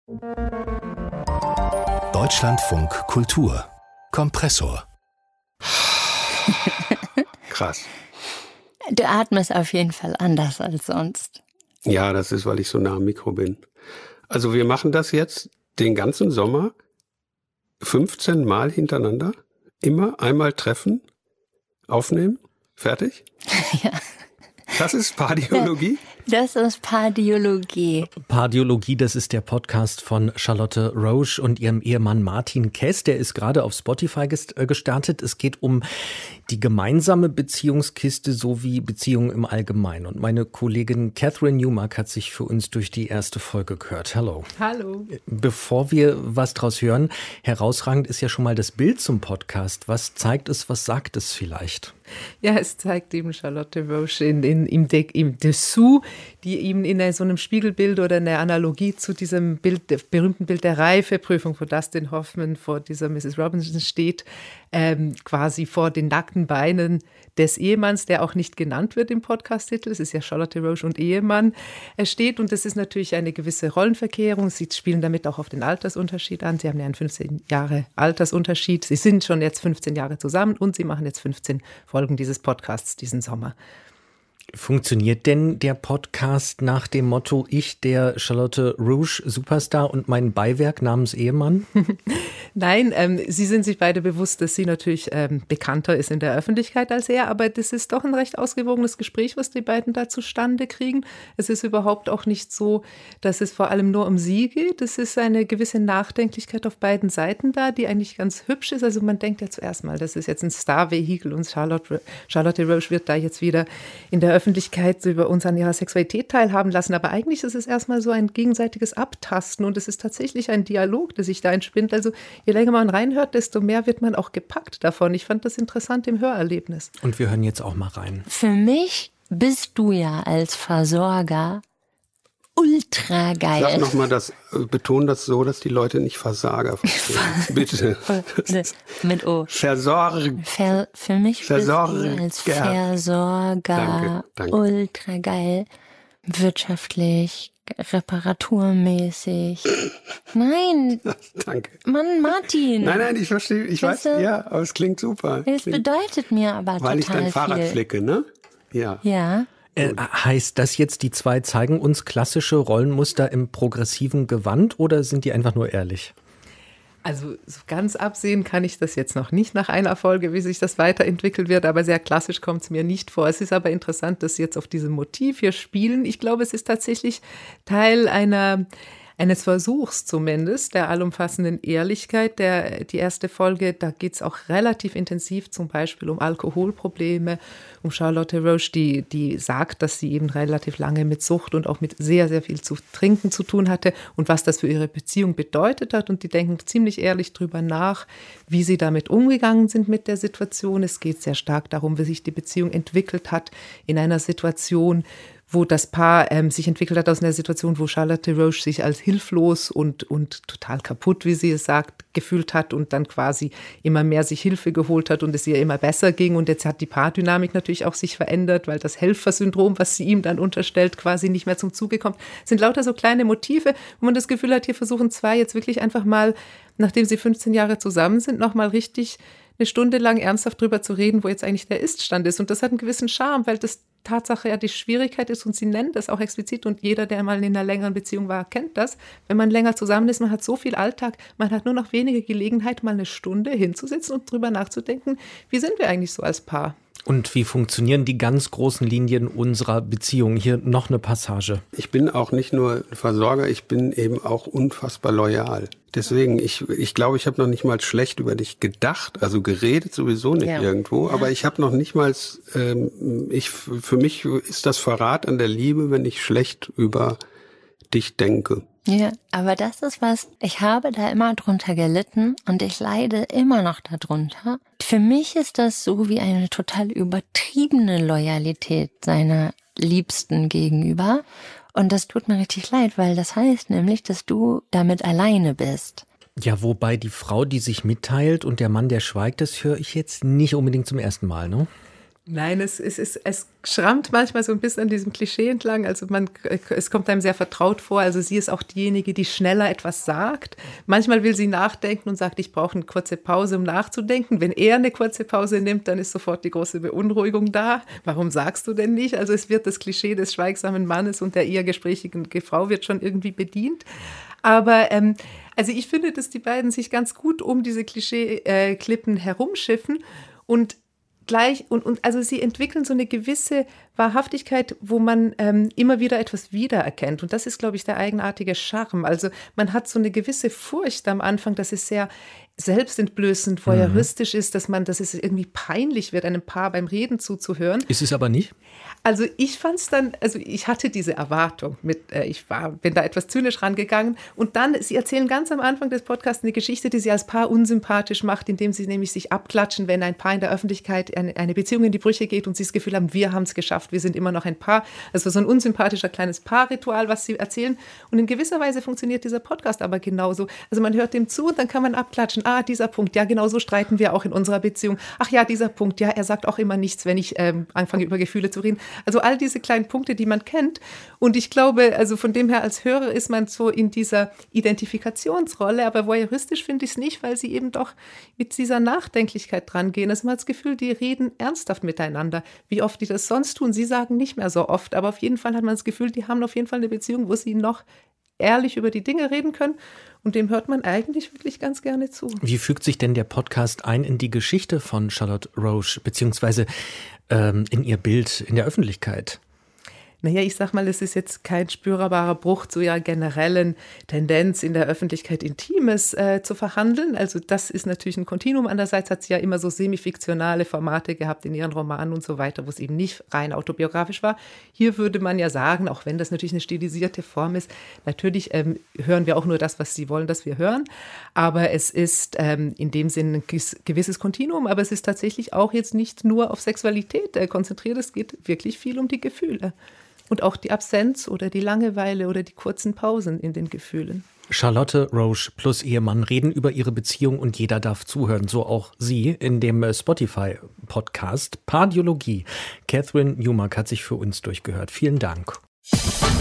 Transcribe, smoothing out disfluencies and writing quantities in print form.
Deutschlandfunk Kultur Kompressor. Krass. Du atmest auf jeden Fall anders als sonst. Ja, das ist, weil ich so nah am Mikro bin. Also wir machen das jetzt den ganzen Sommer 15 Mal hintereinander. Immer einmal treffen, aufnehmen, fertig? Ja. Das ist Pardiologie? Das ist Pardiologie. Pardiologie, das ist der Podcast von Charlotte Roche und ihrem Ehemann Martin Kess. Der ist gerade auf Spotify gestartet. Es geht um die gemeinsame Beziehungskiste sowie Beziehungen im Allgemeinen. Und meine Kollegin Catherine Newmark hat sich für uns durch die erste Folge gehört. Hallo. Hallo. Bevor wir was draus hören, herausragend ist ja schon mal das Bild zum Podcast. Was zeigt es, was sagt es vielleicht? Ja, es zeigt eben Charlotte Roche im Dessous, die eben in so einem Spiegelbild oder einer Analogie zu diesem Bild, berühmten Bild der Reifeprüfung von Dustin Hoffman vor dieser Mrs. Robinson steht, quasi vor den nackten Beinen des Ehemanns, der auch nicht genannt wird im Podcast-Titel. Es ist ja Charlotte Roche und Ehemann. Er steht und das ist natürlich eine gewisse Rollenverkehrung. Sie spielen damit auch auf den Altersunterschied an. Sie haben ja einen 15 Jahre Altersunterschied. Sie sind schon jetzt 15 Jahre zusammen und sie machen jetzt 15 Folgen dieses Podcasts diesen Sommer. Funktioniert denn der Podcast nach dem Motto, ich, der Charlotte Roche Superstar und mein Beiwerk namens Ehemann? Nein, sie sind sich beide bewusst, dass sie natürlich bekannter ist in der Öffentlichkeit als er, aber das ist doch ein recht ausgewogenes Gespräch, was die beiden da zustande kriegen. Es ist überhaupt auch nicht so, dass es vor allem nur um sie geht. Es ist eine gewisse Nachdenklichkeit auf beiden Seiten da, die eigentlich ganz hübsch ist. Also man denkt ja zuerst mal, das ist jetzt ein Star-Vehikel und Charlotte Roche wird da jetzt wieder in der Öffentlichkeit über uns an ihrer Sexualität teilhaben lassen. Aber eigentlich ist es erstmal so ein gegenseitiges Abtasten und es ist tatsächlich ein Dialog, der sich da entspinnt. Also je länger man reinhört, desto mehr wird man auch gepackt davon. Ich fand das interessant im Hörerlebnis. Und wir hören jetzt auch mal rein. Für mich bist du ja als Versorger ultra geil. Sag nochmal betone das so, dass die Leute nicht Versager verstehen. Bitte. Mit O. Versorgen. Für mich bist du als Versorger Danke. ultra geil. Wirtschaftlich, reparaturmäßig. Nein. Danke. Mann, Martin. Nein, ich verstehe. Ich weiß, ja, aber es klingt super. Es bedeutet mir aber total viel. Weil ich dein Fahrrad flicke, ne? Ja. Ja. Heißt das jetzt, die zwei zeigen uns klassische Rollenmuster im progressiven Gewand oder sind die einfach nur ehrlich? Also so ganz absehen kann ich das jetzt noch nicht nach einer Folge, wie sich das weiterentwickelt wird, aber sehr klassisch kommt es mir nicht vor. Es ist aber interessant, dass Sie jetzt auf diesem Motiv hier spielen. Ich glaube, es ist tatsächlich Teil eines Versuchs zumindest, der allumfassenden Ehrlichkeit. Die erste Folge, da geht es auch relativ intensiv zum Beispiel um Alkoholprobleme, um Charlotte Roche, die sagt, dass sie eben relativ lange mit Sucht und auch mit sehr, sehr viel zu trinken zu tun hatte und was das für ihre Beziehung bedeutet hat. Und die denken ziemlich ehrlich drüber nach, wie sie damit umgegangen sind mit der Situation. Es geht sehr stark darum, wie sich die Beziehung entwickelt hat in einer Situation, wo das Paar sich entwickelt hat aus einer Situation, wo Charlotte Roche sich als hilflos und total kaputt, wie sie es sagt, gefühlt hat und dann quasi immer mehr sich Hilfe geholt hat und es ihr immer besser ging. Und jetzt hat die Paardynamik natürlich auch sich verändert, weil das Helfersyndrom, was sie ihm dann unterstellt, quasi nicht mehr zum Zuge kommt. Es sind lauter so kleine Motive, wo man das Gefühl hat, hier versuchen zwei jetzt wirklich einfach mal, nachdem sie 15 Jahre zusammen sind, nochmal richtig eine Stunde lang ernsthaft drüber zu reden, wo jetzt eigentlich der Ist-Stand ist. Und das hat einen gewissen Charme, weil das Tatsache ja die Schwierigkeit ist und sie nennt das auch explizit und jeder, der mal in einer längeren Beziehung war, kennt das. Wenn man länger zusammen ist, man hat so viel Alltag, man hat nur noch wenige Gelegenheit, mal eine Stunde hinzusitzen und drüber nachzudenken, wie sind wir eigentlich so als Paar? Und wie funktionieren die ganz großen Linien unserer Beziehung? Hier noch eine Passage. Ich bin auch nicht nur Versorger, ich bin eben auch unfassbar loyal. Deswegen, ich glaube, ich habe noch nicht mal schlecht über dich gedacht, also geredet sowieso nicht irgendwo, aber ich habe noch nicht mal, für mich ist das Verrat an der Liebe, wenn ich schlecht über dich denke. Ja, aber das ist was, ich habe da immer drunter gelitten und ich leide immer noch darunter. Für mich ist das so wie eine total übertriebene Loyalität seiner Liebsten gegenüber. Und das tut mir richtig leid, weil das heißt nämlich, dass du damit alleine bist. Ja, wobei die Frau, die sich mitteilt und der Mann, der schweigt, das höre ich jetzt nicht unbedingt zum ersten Mal, ne? Nein, es schrammt manchmal so ein bisschen an diesem Klischee entlang. Also es kommt einem sehr vertraut vor. Also sie ist auch diejenige, die schneller etwas sagt. Manchmal will sie nachdenken und sagt, ich brauche eine kurze Pause, um nachzudenken. Wenn er eine kurze Pause nimmt, dann ist sofort die große Beunruhigung da. Warum sagst du denn nicht? Also es wird das Klischee des schweigsamen Mannes und der eher gesprächigen Frau wird schon irgendwie bedient. Aber also ich finde, dass die beiden sich ganz gut um diese Klischee-Klippen herumschiffen und also sie entwickeln so eine gewisse Wahrhaftigkeit, wo man immer wieder etwas wiedererkennt. Und das ist, glaube ich, der eigenartige Charme. Also man hat so eine gewisse Furcht am Anfang, dass es sehr selbstentblößend, voyeuristisch ist, dass es irgendwie peinlich wird, einem Paar beim Reden zuzuhören. Ist es aber nicht? Also ich fand es dann, also ich hatte diese Erwartung bin da etwas zynisch rangegangen und dann, sie erzählen ganz am Anfang des Podcasts eine Geschichte, die sie als Paar unsympathisch macht, indem sie nämlich sich abklatschen, wenn ein Paar in der Öffentlichkeit eine Beziehung in die Brüche geht und sie das Gefühl haben, wir haben es geschafft, wir sind immer noch ein Paar. Also so ein unsympathischer kleines Paarritual, was sie erzählen und in gewisser Weise funktioniert dieser Podcast aber genauso. Also man hört dem zu und dann kann man abklatschen, dieser Punkt, ja genau so streiten wir auch in unserer Beziehung. Ach ja, dieser Punkt, ja, er sagt auch immer nichts, wenn ich anfange über Gefühle zu reden. Also all diese kleinen Punkte, die man kennt. Und ich glaube, also von dem her als Hörer ist man so in dieser Identifikationsrolle, aber voyeuristisch finde ich es nicht, weil sie eben doch mit dieser Nachdenklichkeit dran gehen. Also man hat das Gefühl, die reden ernsthaft miteinander. Wie oft die das sonst tun, sie sagen nicht mehr so oft, aber auf jeden Fall hat man das Gefühl, die haben auf jeden Fall eine Beziehung, wo sie noch ehrlich über die Dinge reden können und dem hört man eigentlich wirklich ganz gerne zu. Wie fügt sich denn der Podcast ein in die Geschichte von Charlotte Roche, beziehungsweise in ihr Bild in der Öffentlichkeit? Naja, ich sag mal, es ist jetzt kein spürbarer Bruch zu ihrer generellen Tendenz in der Öffentlichkeit Intimes zu verhandeln. Also das ist natürlich ein Kontinuum. Andererseits hat sie ja immer so semifiktionale Formate gehabt in ihren Romanen und so weiter, wo es eben nicht rein autobiografisch war. Hier würde man ja sagen, auch wenn das natürlich eine stilisierte Form ist, natürlich hören wir auch nur das, was sie wollen, dass wir hören. Aber es ist in dem Sinne ein gewisses Kontinuum. Aber es ist tatsächlich auch jetzt nicht nur auf Sexualität konzentriert. Es geht wirklich viel um die Gefühle. Und auch die Absenz oder die Langeweile oder die kurzen Pausen in den Gefühlen. Charlotte Roche plus Ehemann reden über ihre Beziehung und jeder darf zuhören, so auch sie in dem Spotify-Podcast Paardiologie. Catherine Newmark hat sich für uns durchgehört. Vielen Dank.